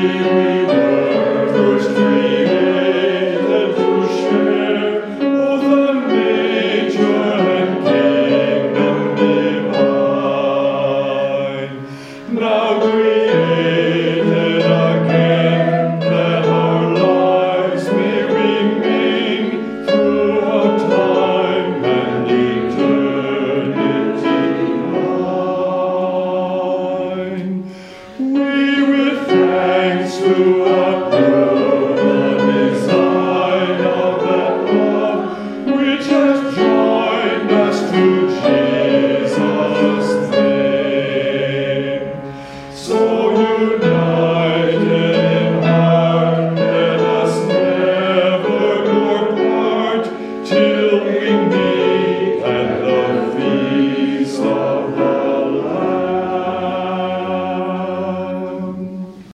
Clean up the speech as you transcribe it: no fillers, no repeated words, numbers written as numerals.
we were first created to share both the nature and kingdom divine. Now created again, that our lives may remain throughout time and eternity line. We with thanks to our